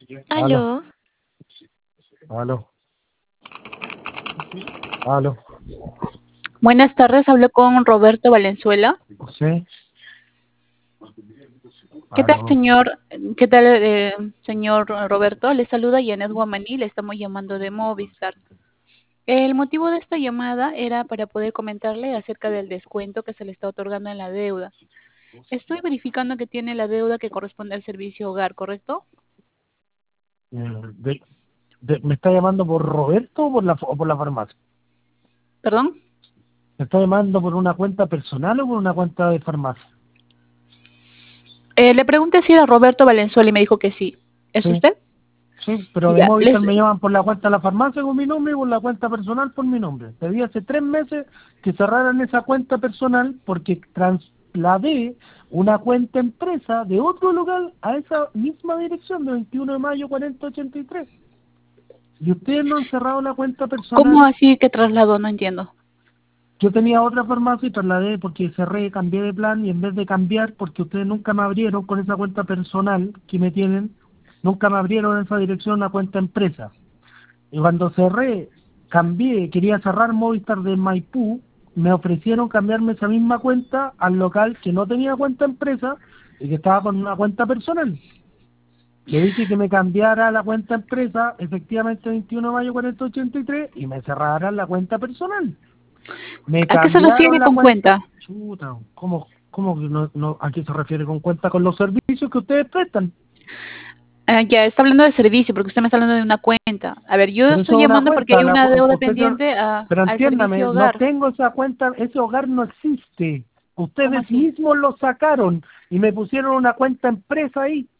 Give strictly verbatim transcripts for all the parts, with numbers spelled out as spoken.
Aló, Aló, aló, aló. buenas tardes, hablo con Roberto Valenzuela. Sí, ¿Qué tal, aló. señor? ¿Qué tal, eh, señor Roberto? Le saluda Janet Guamaní, le estamos llamando de Movistar. El motivo de esta llamada era para poder comentarle acerca del descuento que se le está otorgando en la deuda. Estoy verificando que tiene la deuda que corresponde al servicio hogar, ¿correcto? Eh, de- de- ¿Me está llamando por Roberto o por la, o por la farmacia? ¿Perdón? ¿Me está llamando por una cuenta personal o por una cuenta de farmacia? Eh, le pregunté si era Roberto Valenzuela y me dijo que sí. ¿Es Sí, usted? sí, pero de Ya, les, Movistar me llaman por la cuenta de la farmacia con mi nombre y por la cuenta personal por mi nombre. Pedí hace tres meses que cerraran esa cuenta personal porque trasladé una cuenta empresa de otro local a esa misma dirección de veintiuno de mayo cuarenta ochenta y tres. Y ustedes no han cerrado la cuenta ¿Cómo personal. así que trasladó? No entiendo. Yo tenía otra farmacia y trasladé porque cerré, cambié de plan y en vez de cambiar, porque ustedes nunca me abrieron con esa cuenta personal que me tienen, nunca me abrieron en esa dirección una cuenta empresa. Y cuando cerré, cambié, quería cerrar Movistar de Maipú, me ofrecieron cambiarme esa misma cuenta al local que no tenía cuenta empresa y que estaba con una cuenta personal. Le dije que me cambiara la cuenta empresa, efectivamente veintiuno de mayo cuarenta ochenta y tres, y me cerraran la cuenta personal. Me ¿A qué se cambiaron refiere la con cuenta. cuenta? Chuta, ¿cómo, cómo que no, no, a qué se refiere con cuenta? Con los servicios que ustedes prestan. Ah, ya, está hablando de servicio, porque usted me está hablando de una cuenta. A ver, yo Pero eso estoy es una llamando porque cuenta. hay La, una cu- deuda usted, se- pendiente a- pero al servicio entiéndame, no hogar. tengo esa cuenta, ese hogar no existe. ¿Cómo Ustedes así? mismos lo sacaron y me pusieron una cuenta empresa ahí.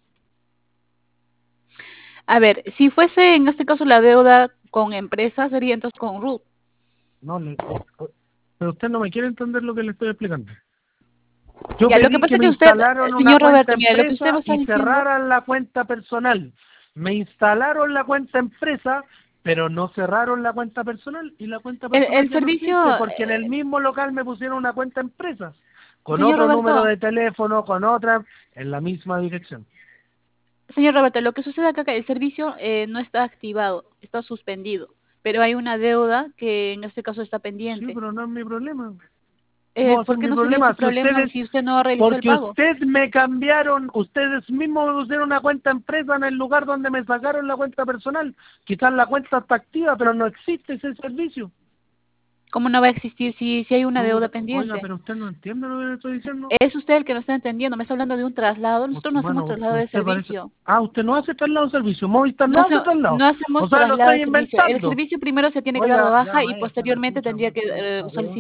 A ver, si fuese en este caso la deuda con empresa, sería entonces con RUT. No, le, le- pero usted no me quiere entender lo que le estoy explicando. Yo Ya, lo que pedí pasa que es me que usted, instalaron una señor cuenta Roberto, mira, lo que usted me empresa está y diciendo, cerraran la cuenta personal. Me instalaron la cuenta empresa, pero no cerraron la cuenta personal y la cuenta el, personal el ya no existe servicio, porque en el eh, mismo local me pusieron una cuenta empresa con señor otro número Roberto, de teléfono, con otra, en la misma dirección. señor Roberto, lo que sucede acá es que el servicio eh, no está activado, está suspendido, pero hay una deuda que en este caso está Sí, pendiente. pero no es mi problema. ¿Cómo Eh, va a ser ¿por qué mi no sería su problema? Si problema ustedes, si usted no realizó el porque pago? usted me cambiaron, ustedes mismos me pusieron una cuenta empresa en el lugar donde me sacaron la cuenta personal. Quizás la cuenta está activa, pero no existe ese servicio. ¿Cómo no va a existir si, si hay una deuda Chuta, oiga, pendiente? pero usted no entiende lo que le estoy diciendo. Es usted el que no está entendiendo. Me está hablando de un traslado. Us- Nosotros no hacemos Bueno, traslado de usted parece... servicio. Ah, usted no hace traslado de servicio. Movistar No, no hace, hace traslado. no hacemos O sea, lo traslado estoy de servicio. El inventando. servicio primero se tiene que dar de Oiga, ya baja y váyase a la posteriormente chucha, tendría por que favor, eh, esta weá. solicitar